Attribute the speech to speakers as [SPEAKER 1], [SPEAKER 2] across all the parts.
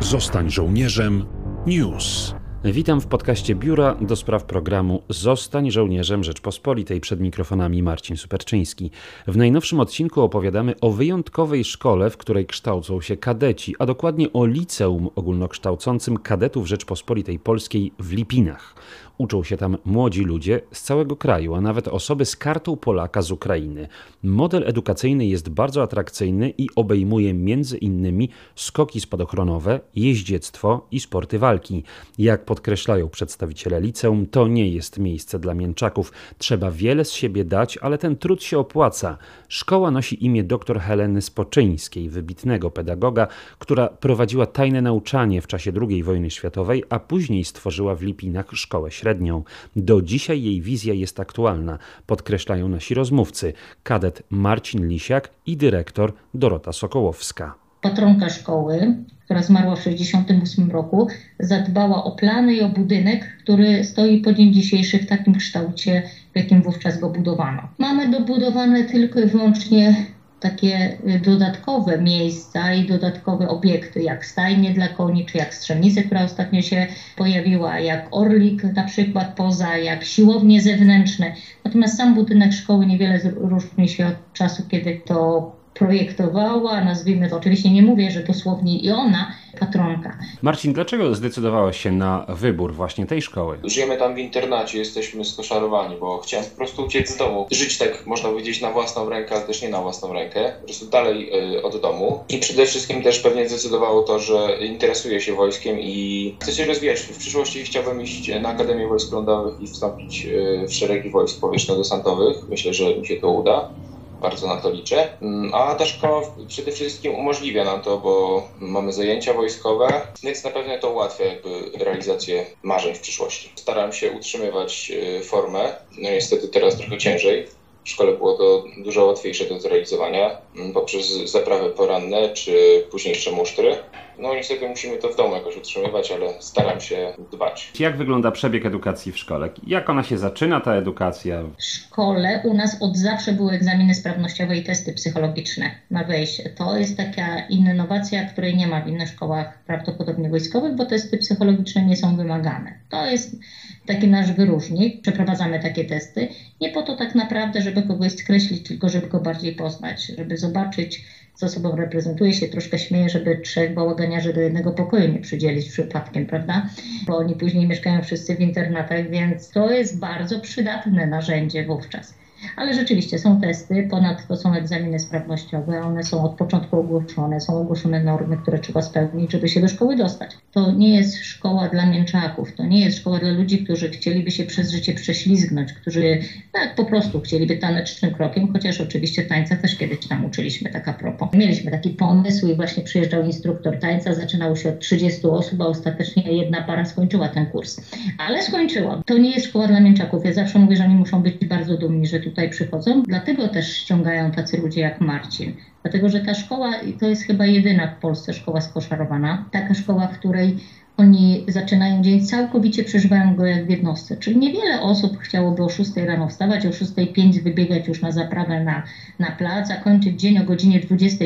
[SPEAKER 1] Zostań żołnierzem News.
[SPEAKER 2] Witam w podcaście Biura do spraw programu Zostań żołnierzem Rzeczpospolitej. Przed mikrofonami Marcin Superczyński. W najnowszym odcinku opowiadamy o wyjątkowej szkole, w której kształcą się kadeci, a dokładnie o liceum ogólnokształcącym kadetów Rzeczpospolitej Polskiej w Lipinach. Uczą się tam młodzi ludzie z całego kraju, a nawet osoby z kartą Polaka z Ukrainy. Model edukacyjny jest bardzo atrakcyjny i obejmuje między innymi skoki spadochronowe, jeździectwo i sporty walki. Jak podkreślają przedstawiciele liceum, to nie jest miejsce dla mięczaków. Trzeba wiele z siebie dać, ale ten trud się opłaca. Szkoła nosi imię dr Heleny Spoczyńskiej, wybitnego pedagoga, która prowadziła tajne nauczanie w czasie II wojny światowej, a później stworzyła w Lipinach szkołę średnią. Do dzisiaj jej wizja jest aktualna, podkreślają nasi rozmówcy, kadet Marcin Lisiak i dyrektor Dorota Sokołowska.
[SPEAKER 3] Patronka szkoły, która zmarła w 1968 roku, zadbała o plany i o budynek, który stoi po dzień dzisiejszy w takim kształcie, w jakim wówczas go budowano. Mamy dobudowane tylko i wyłącznie takie dodatkowe miejsca i dodatkowe obiekty, jak stajnie dla koni, czy jak strzelnica, która ostatnio się pojawiła, jak Orlik na przykład poza, jak siłownie zewnętrzne. Natomiast sam budynek szkoły niewiele różni się od czasu, kiedy to projektowała, nazwijmy to, oczywiście nie mówię, że dosłownie i ona, patronka.
[SPEAKER 2] Marcin, dlaczego zdecydowałeś się na wybór właśnie tej szkoły?
[SPEAKER 4] Żyjemy tam w internacie, jesteśmy skoszarowani, bo chciałem po prostu uciec z domu. Żyć tak, można powiedzieć, na własną rękę, ale też nie na własną rękę. Po prostu dalej od domu. I przede wszystkim też pewnie zdecydowało to, że interesuję się wojskiem i chcę się rozwijać. W przyszłości chciałbym iść na Akademię Wojsk Lądowych i wstąpić w szeregi wojsk powietrzno-desantowych. Myślę, że mi się to uda. Bardzo na to liczę. A ta szkoła przede wszystkim umożliwia nam to, bo mamy zajęcia wojskowe, więc na pewno to ułatwia realizację marzeń w przyszłości. Staram się utrzymywać formę, no niestety teraz trochę ciężej. W szkole było to dużo łatwiejsze do zrealizowania poprzez zaprawy poranne czy późniejsze musztry. No niestety musimy to w domu jakoś utrzymywać, ale staram się dbać.
[SPEAKER 2] Jak wygląda przebieg edukacji w szkole? Jak ona się zaczyna, ta edukacja?
[SPEAKER 3] W szkole u nas od zawsze były egzaminy sprawnościowe i testy psychologiczne na wejście. To jest taka innowacja, której nie ma w innych szkołach prawdopodobnie wojskowych, bo testy psychologiczne nie są wymagane. To jest taki nasz wyróżnik. Przeprowadzamy takie testy. Nie po to tak naprawdę, żeby kogoś skreślić, tylko żeby go bardziej poznać, żeby zobaczyć, co sobą reprezentuje. Się troszkę śmieję, żeby 3 bałaganiarzy do jednego pokoju nie przydzielić przypadkiem, prawda? Bo oni później mieszkają wszyscy w internatach, więc to jest bardzo przydatne narzędzie wówczas. Ale rzeczywiście są testy, ponadto są egzaminy sprawnościowe, one są od początku ogłoszone, są ogłoszone normy, które trzeba spełnić, żeby się do szkoły dostać. To nie jest szkoła dla mięczaków, to nie jest szkoła dla ludzi, którzy chcieliby się przez życie prześlizgnąć, którzy tak po prostu chcieliby tanecznym krokiem, chociaż oczywiście tańca też kiedyś tam uczyliśmy, tak a propos. Mieliśmy taki pomysł i właśnie przyjeżdżał instruktor tańca, zaczynało się od 30 osób, a ostatecznie jedna para skończyła ten kurs. Ale skończyła. To nie jest szkoła dla mięczaków. Ja zawsze mówię, że oni muszą być bardzo dumni, że tutaj przychodzą. Dlatego też ściągają tacy ludzie jak Marcin. Dlatego, że ta szkoła to jest chyba jedyna w Polsce szkoła skoszarowana. Taka szkoła, w której oni zaczynają dzień, całkowicie przeżywają go jak w jednostce. Czyli niewiele osób chciałoby o 6 rano wstawać, o 6:05 wybiegać już na zaprawę na plac, zakończyć dzień o godzinie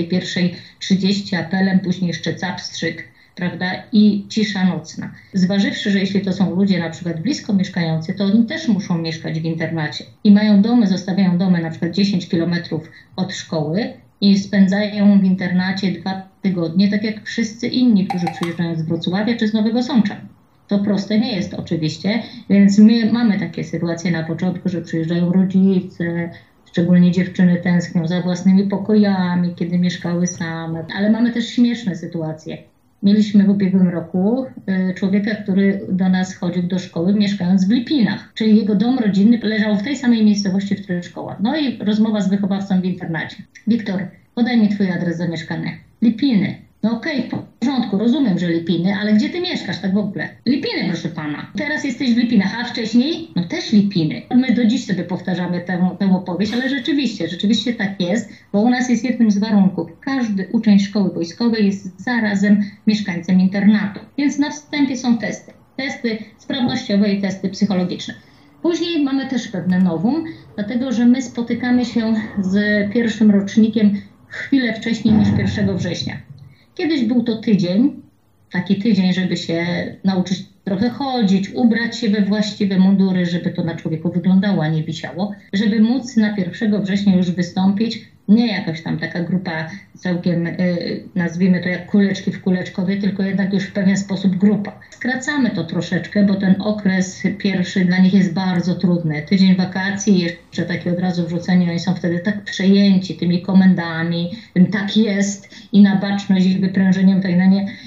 [SPEAKER 3] 21:30 apelem, później jeszcze capstrzyk, prawda, i cisza nocna. Zważywszy, że jeśli to są ludzie na przykład blisko mieszkający, to oni też muszą mieszkać w internacie i mają domy, zostawiają domy na przykład 10 kilometrów od szkoły i spędzają w internacie 2 tygodnie, tak jak wszyscy inni, którzy przyjeżdżają z Wrocławia czy z Nowego Sącza. To proste nie jest oczywiście, więc my mamy takie sytuacje na początku, że przyjeżdżają rodzice, szczególnie dziewczyny tęsknią za własnymi pokojami, kiedy mieszkały same, ale mamy też śmieszne sytuacje. Mieliśmy w ubiegłym roku człowieka, który do nas chodził do szkoły, mieszkając w Lipinach, czyli jego dom rodzinny leżał w tej samej miejscowości, w której szkoła. No i rozmowa z wychowawcą w internacie. Wiktor, podaj mi twój adres zamieszkany. Lipiny. No okej, w porządku, rozumiem, że Lipiny, ale gdzie ty mieszkasz tak w ogóle? Lipiny, proszę pana. Teraz jesteś w Lipinach, a wcześniej? No też Lipiny. My do dziś sobie powtarzamy tę opowieść, ale rzeczywiście tak jest, bo u nas jest jednym z warunków. Każdy uczeń szkoły wojskowej jest zarazem mieszkańcem internatu. Więc na wstępie są testy. Testy sprawnościowe i testy psychologiczne. Później mamy też pewne novum, dlatego że my spotykamy się z pierwszym rocznikiem chwilę wcześniej niż 1 września. Kiedyś był to tydzień taki tydzień, żeby się nauczyć trochę chodzić, ubrać się we właściwe mundury, żeby to na człowieku wyglądało, a nie wisiało, żeby móc na 1 września już wystąpić. Nie jakaś tam taka grupa całkiem, nazwijmy to jak kuleczki w kuleczkowie, tylko jednak już w pewien sposób grupa. Skracamy to troszeczkę, bo ten okres pierwszy dla nich jest bardzo trudny. Tydzień wakacji, jeszcze takie od razu wrzucenie, oni są wtedy tak przejęci tymi komendami, tym tak jest i na baczność i wyprężeniem tej,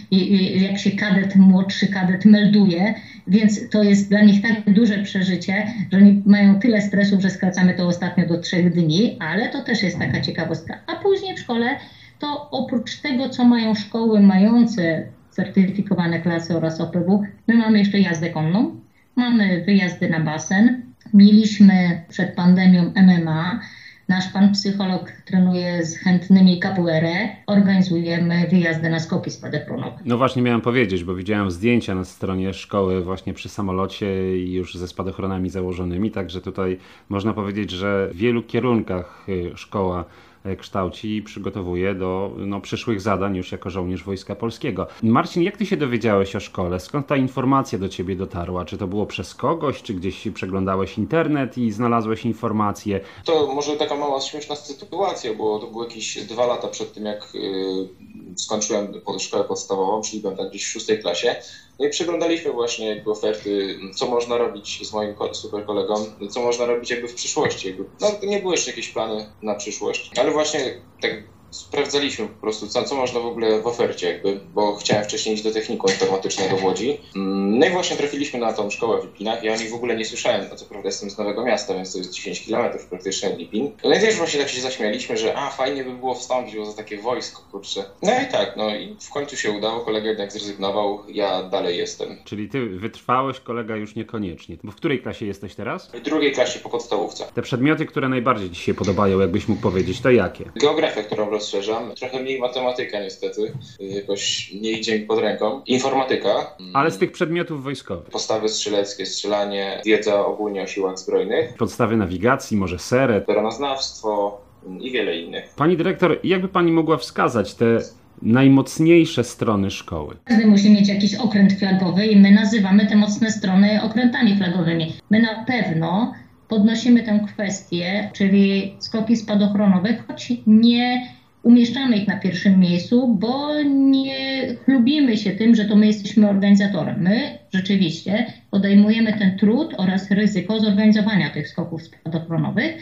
[SPEAKER 3] jak się młodszy kadet melduje, więc to jest dla nich tak duże przeżycie, że oni mają tyle stresów, że skracamy to ostatnio do 3 dni, ale to też jest taka ciekawostka. A później w szkole to oprócz tego, co mają szkoły mające certyfikowane klasy oraz OPW, my mamy jeszcze jazdę konną, mamy wyjazdy na basen, mieliśmy przed pandemią MMA, nasz pan psycholog trenuje z chętnymi capoeirę, organizujemy wyjazdy na skoki spadochronowe.
[SPEAKER 2] No właśnie miałem powiedzieć, bo widziałem zdjęcia na stronie szkoły właśnie przy samolocie i już ze spadochronami założonymi, także tutaj można powiedzieć, że w wielu kierunkach szkoła kształci i przygotowuje do przyszłych zadań już jako żołnierz Wojska Polskiego. Marcin, jak ty się dowiedziałeś o szkole? Skąd ta informacja do ciebie dotarła? Czy to było przez kogoś, czy gdzieś przeglądałeś internet i znalazłeś informacje?
[SPEAKER 4] To może taka mała śmieszna sytuacja, bo to było jakieś 2 lata przed tym, jak skończyłem szkołę podstawową, czyli byłem tak gdzieś w 6 klasie. No i przeglądaliśmy właśnie jakby oferty, co można robić z moim super kolegą, co można robić jakby w przyszłości. No to nie były jeszcze jakieś plany na przyszłość, ale właśnie tak sprawdzaliśmy po prostu, co można w ogóle w ofercie jakby, bo chciałem wcześniej iść do technikum informatycznego w Łodzi. No i właśnie trafiliśmy na tą szkołę w Lipinach. Ja o nich w ogóle nie słyszałem, a co prawda jestem z Nowego Miasta, więc to jest 10 km praktycznie od Lipin. No i też właśnie tak się zaśmialiśmy, że fajnie by było wstąpić, bo to takie wojsko, kurczę. No i tak, i w końcu się udało, kolega jednak zrezygnował, ja dalej jestem.
[SPEAKER 2] Czyli ty wytrwałeś, kolega już niekoniecznie. Bo w której klasie jesteś teraz?
[SPEAKER 4] W 2 klasie po podstawówce.
[SPEAKER 2] Te przedmioty, które najbardziej ci się podobają, jakbyś mógł powiedzieć, to jakie?
[SPEAKER 4] Geografia, którą rozszerzam, trochę mniej matematyka niestety, jakoś nie idzie mi pod ręką. Informatyka.
[SPEAKER 2] Ale z tych przedmiotów wojskowych?
[SPEAKER 4] Podstawy strzeleckie, strzelanie, wiedza ogólnie o siłach zbrojnych.
[SPEAKER 2] Podstawy nawigacji, może SERET.
[SPEAKER 4] Peronoznawstwo i wiele innych.
[SPEAKER 2] Pani dyrektor, jakby pani mogła wskazać te najmocniejsze strony szkoły?
[SPEAKER 3] Każdy musi mieć jakiś okręt flagowy i my nazywamy te mocne strony okrętami flagowymi. My na pewno podnosimy tę kwestię, czyli skoki spadochronowe, choć nie umieszczamy ich na pierwszym miejscu, bo nie chlubimy się tym, że to my jesteśmy organizatorem. My rzeczywiście podejmujemy ten trud oraz ryzyko zorganizowania tych skoków spadochronowych.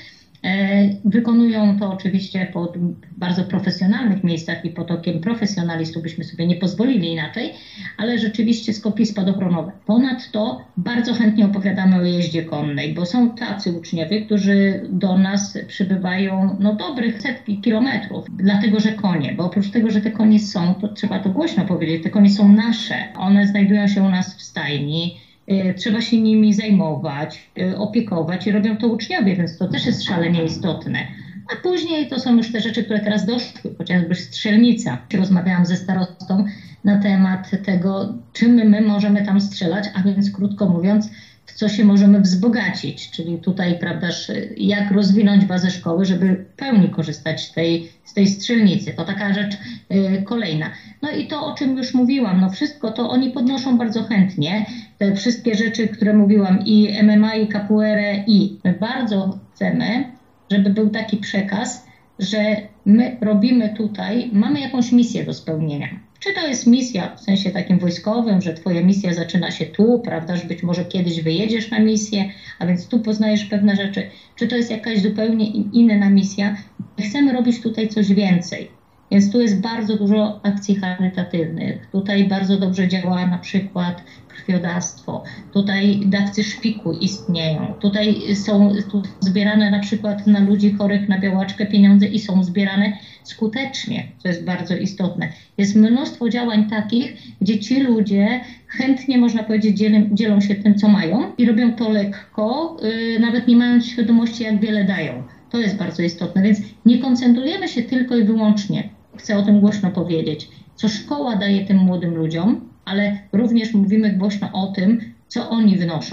[SPEAKER 3] Wykonują to oczywiście pod bardzo profesjonalnych miejscach i pod okiem profesjonalistów, byśmy sobie nie pozwolili inaczej, ale rzeczywiście skoki spadochronowe. Ponadto bardzo chętnie opowiadamy o jeździe konnej, bo są tacy uczniowie, którzy do nas przybywają dobrych setki kilometrów, dlatego że konie, bo oprócz tego, że te konie są, to trzeba to głośno powiedzieć, te konie są nasze, one znajdują się u nas w stajni. Trzeba się nimi zajmować, opiekować i robią to uczniowie, więc to też jest szalenie istotne. A później to są już te rzeczy, które teraz doszły, chociażby strzelnica. Rozmawiałam ze starostą na temat tego, czym my możemy tam strzelać, a więc krótko mówiąc, w co się możemy wzbogacić, czyli tutaj, prawdaż, jak rozwinąć bazę szkoły, żeby w pełni korzystać z tej strzelnicy. To taka rzecz kolejna. No i to, o czym już mówiłam, wszystko to oni podnoszą bardzo chętnie. Te wszystkie rzeczy, które mówiłam, i MMA, i capoeirę, i my bardzo chcemy, żeby był taki przekaz, że my robimy tutaj, mamy jakąś misję do spełnienia. Czy to jest misja w sensie takim wojskowym, że twoja misja zaczyna się tu, prawda, że być może kiedyś wyjedziesz na misję, a więc tu poznajesz pewne rzeczy. Czy to jest jakaś zupełnie inna misja? Chcemy robić tutaj coś więcej. Więc tu jest bardzo dużo akcji charytatywnych. Tutaj bardzo dobrze działa na przykład krwiodawstwo. Tutaj dawcy szpiku istnieją. Tutaj są zbierane na przykład na ludzi chorych na białaczkę pieniądze i są zbierane skutecznie, co jest bardzo istotne. Jest mnóstwo działań takich, gdzie ci ludzie chętnie, można powiedzieć, dzielą się tym, co mają i robią to lekko, nawet nie mając świadomości, jak wiele dają. To jest bardzo istotne, więc nie koncentrujemy się tylko i wyłącznie, chcę o tym głośno powiedzieć, co szkoła daje tym młodym ludziom, ale również mówimy głośno o tym, co oni wnoszą.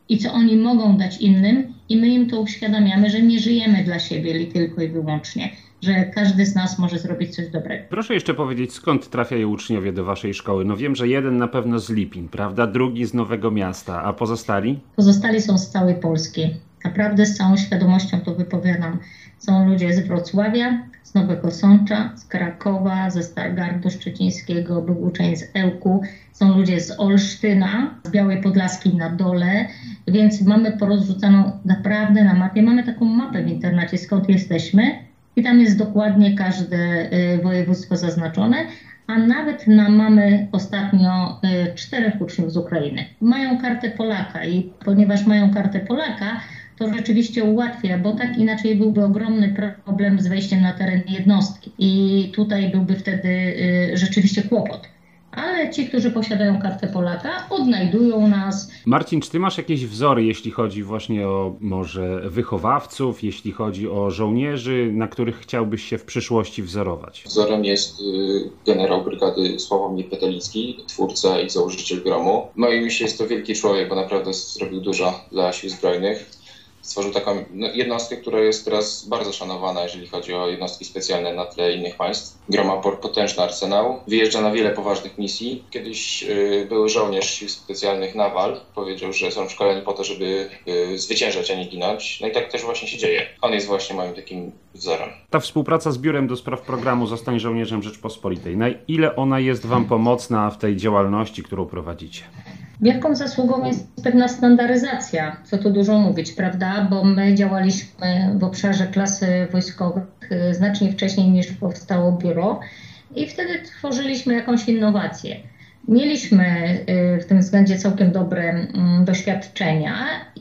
[SPEAKER 3] i co oni mogą dać innym i my im to uświadamiamy, że nie żyjemy dla siebie tylko i wyłącznie, że każdy z nas może zrobić coś dobrego.
[SPEAKER 2] Proszę jeszcze powiedzieć, skąd trafiają uczniowie do waszej szkoły? No wiem, że jeden na pewno z Lipin, prawda? Drugi z Nowego Miasta, a pozostali?
[SPEAKER 3] Pozostali są z całej Polski. Naprawdę z całą świadomością to wypowiadam. Są ludzie z Wrocławia, z Nowego Sącza, z Krakowa, ze Stargardu Szczecińskiego, był uczeń z Ełku, są ludzie z Olsztyna, z Białej Podlaskiej na dole, więc mamy porozrzucaną naprawdę na mapie. Mamy taką mapę w internecie, skąd jesteśmy i tam jest dokładnie każde województwo zaznaczone, a nawet mamy ostatnio 4 uczniów z Ukrainy. Mają kartę Polaka i ponieważ mają kartę Polaka, to rzeczywiście ułatwia, bo tak inaczej byłby ogromny problem z wejściem na teren jednostki i tutaj byłby wtedy rzeczywiście kłopot. Ale ci, którzy posiadają kartę Polaka, odnajdują nas.
[SPEAKER 2] Marcin, czy ty masz jakieś wzory, jeśli chodzi właśnie o może wychowawców, jeśli chodzi o żołnierzy, na których chciałbyś się w przyszłości wzorować?
[SPEAKER 4] Wzorem jest generał brygady Sławomir Petelicki, twórca i założyciel Gromu. Moim się jest to wielki człowiek, bo naprawdę zrobił dużo dla sił zbrojnych. Stworzył taką jednostkę, która jest teraz bardzo szanowana, jeżeli chodzi o jednostki specjalne na tle innych państw. Grom ma potężny arsenał, wyjeżdża na wiele poważnych misji. Kiedyś były żołnierz sił specjalnych Nawal powiedział, że są szkoleni po to, żeby zwyciężać, a nie ginąć. No i tak też właśnie się dzieje. On jest właśnie moim takim wzorem.
[SPEAKER 2] Ta współpraca z Biurem do Spraw Programu Zostań Żołnierzem Rzeczpospolitej, na ile ona jest wam pomocna w tej działalności, którą prowadzicie?
[SPEAKER 3] Wielką zasługą jest pewna standaryzacja, co tu dużo mówić, prawda? Bo my działaliśmy w obszarze klasy wojskowych znacznie wcześniej niż powstało biuro i wtedy tworzyliśmy jakąś innowację. Mieliśmy w tym względzie całkiem dobre doświadczenia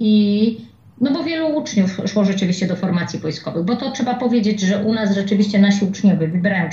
[SPEAKER 3] bo wielu uczniów szło rzeczywiście do formacji wojskowych, bo to trzeba powiedzieć, że u nas rzeczywiście nasi uczniowie wybierają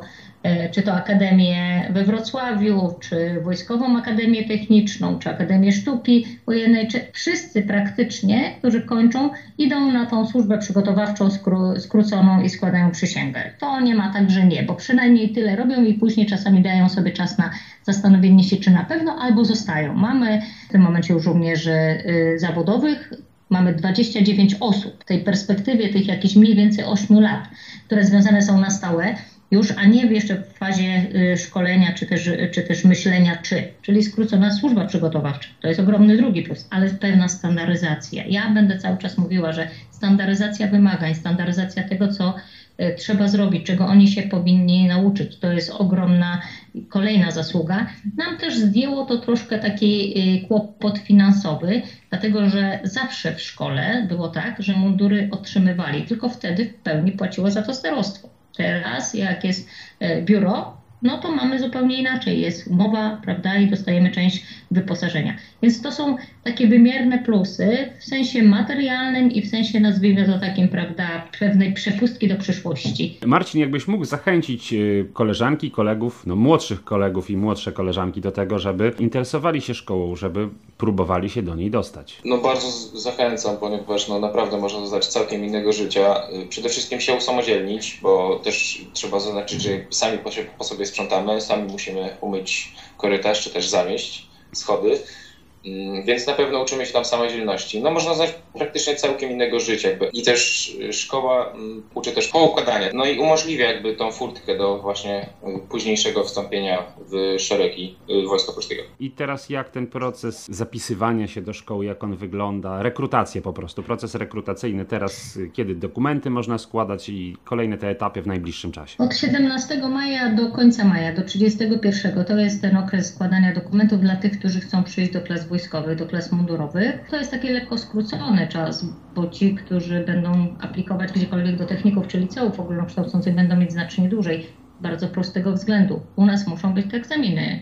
[SPEAKER 3] czy to Akademię we Wrocławiu, czy Wojskową Akademię Techniczną, czy Akademię Sztuki Wojennej, czy wszyscy praktycznie, którzy kończą, idą na tą służbę przygotowawczą skróconą i składają przysięgę. To nie ma tak, że nie, bo przynajmniej tyle robią i później czasami dają sobie czas na zastanowienie się, czy na pewno, albo zostają. Mamy w tym momencie już żołnierzy zawodowych, mamy 29 osób w tej perspektywie tych jakichś mniej więcej 8 lat, które związane są na stałe, już, a nie jeszcze w fazie szkolenia, czy też myślenia, czyli skrócona służba przygotowawcza. To jest ogromny drugi plus, ale pewna standaryzacja. Ja będę cały czas mówiła, że standaryzacja wymagań, standaryzacja tego, co trzeba zrobić, czego oni się powinni nauczyć. To jest ogromna kolejna zasługa. Nam też zdjęło to troszkę taki kłopot finansowy, dlatego że zawsze w szkole było tak, że mundury otrzymywali, tylko wtedy w pełni płaciło za to starostwo. Teraz, jak jest biuro, no to mamy zupełnie inaczej. Jest umowa, prawda, i dostajemy część wyposażenia. Więc to są takie wymierne plusy w sensie materialnym i w sensie, nazwijmy to takim, prawda, pewnej przepustki do przyszłości.
[SPEAKER 2] Marcin, jakbyś mógł zachęcić koleżanki, kolegów, młodszych kolegów i młodsze koleżanki do tego, żeby interesowali się szkołą, żeby próbowali się do niej dostać.
[SPEAKER 4] Bardzo zachęcam, ponieważ naprawdę można doznać całkiem innego życia. Przede wszystkim się usamodzielnić, bo też trzeba zaznaczyć, że sami po sobie sprzątamy, sami musimy umyć korytarz, czy też zamieść schody, więc na pewno uczymy się tam samodzielności. Można znać praktycznie całkiem innego życia i też szkoła uczy też poukładania, i umożliwia tą furtkę do właśnie późniejszego wstąpienia w szeregi Wojska Polskiego.
[SPEAKER 2] I teraz jak ten proces zapisywania się do szkoły, jak on wygląda, rekrutację po prostu, proces rekrutacyjny teraz, kiedy dokumenty można składać i kolejne te etapy w najbliższym czasie?
[SPEAKER 3] Od 17 maja do końca maja, do 31, to jest ten okres składania dokumentów dla tych, którzy chcą przyjść do klas wojskowych, do klas mundurowych. To jest taki lekko skrócony czas, bo ci, którzy będą aplikować gdziekolwiek do techników czy liceów ogólnokształcących, będą mieć znacznie dłużej. Z bardzo prostego względu. U nas muszą być te egzaminy,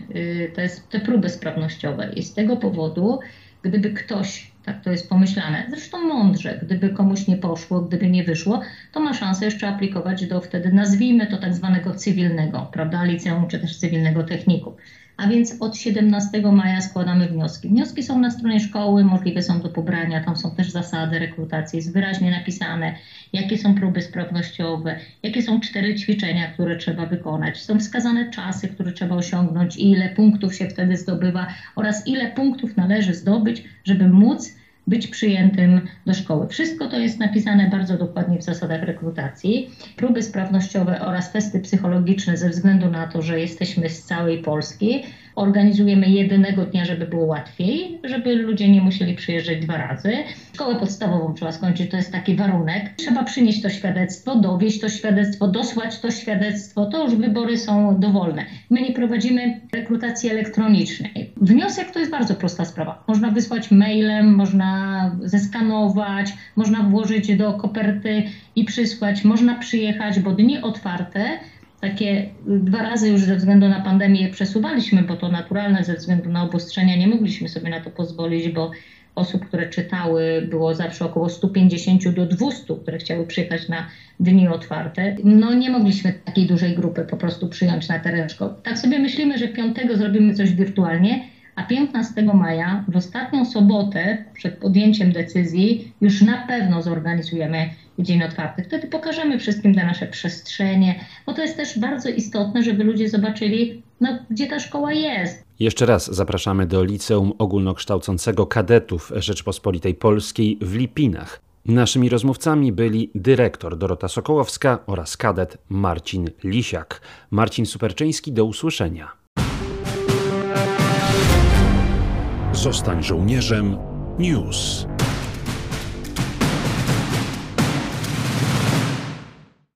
[SPEAKER 3] te próby sprawnościowe i z tego powodu, gdyby ktoś, tak to jest pomyślane, zresztą mądrze, gdyby komuś nie poszło, gdyby nie wyszło, to ma szansę jeszcze aplikować do wtedy, nazwijmy to tak zwanego cywilnego, prawda, liceum czy też cywilnego technikum. A więc od 17 maja składamy wnioski. Wnioski są na stronie szkoły, możliwe są do pobrania, tam są też zasady rekrutacji, jest wyraźnie napisane, jakie są próby sprawnościowe, jakie są 4 ćwiczenia, które trzeba wykonać. Są wskazane czasy, które trzeba osiągnąć, ile punktów się wtedy zdobywa oraz ile punktów należy zdobyć, żeby móc być przyjętym do szkoły. Wszystko to jest napisane bardzo dokładnie w zasadach rekrutacji. Próby sprawnościowe oraz testy psychologiczne ze względu na to, że jesteśmy z całej Polski. Organizujemy jednego dnia, żeby było łatwiej, żeby ludzie nie musieli przyjeżdżać 2 razy. Szkołę podstawową trzeba skończyć, to jest taki warunek. Trzeba przynieść to świadectwo, dowieść to świadectwo, dosłać to świadectwo. To już wybory są dowolne. My nie prowadzimy rekrutacji elektronicznej. Wniosek to jest bardzo prosta sprawa. Można wysłać mailem, można zeskanować, można włożyć do koperty i przysłać. Można przyjechać, bo dni otwarte, takie 2 razy już ze względu na pandemię przesuwaliśmy, bo to naturalne, ze względu na obostrzenia nie mogliśmy sobie na to pozwolić, bo osób, które czytały, było zawsze około 150 do 200, które chciały przyjechać na dni otwarte. No nie mogliśmy takiej dużej grupy po prostu przyjąć na teren szkoły. Tak sobie myślimy, że 5 zrobimy coś wirtualnie, a 15 maja, w ostatnią sobotę, przed podjęciem decyzji, już na pewno zorganizujemy dzień otwarty. Wtedy pokażemy wszystkim te nasze przestrzenie, bo to jest też bardzo istotne, żeby ludzie zobaczyli, gdzie ta szkoła jest.
[SPEAKER 2] Jeszcze raz zapraszamy do Liceum Ogólnokształcącego Kadetów Rzeczpospolitej Polskiej w Lipinach. Naszymi rozmówcami byli dyrektor Dorota Sokołowska oraz kadet Marcin Lisiak. Marcin Superczyński, do usłyszenia.
[SPEAKER 1] Zostań żołnierzem. News.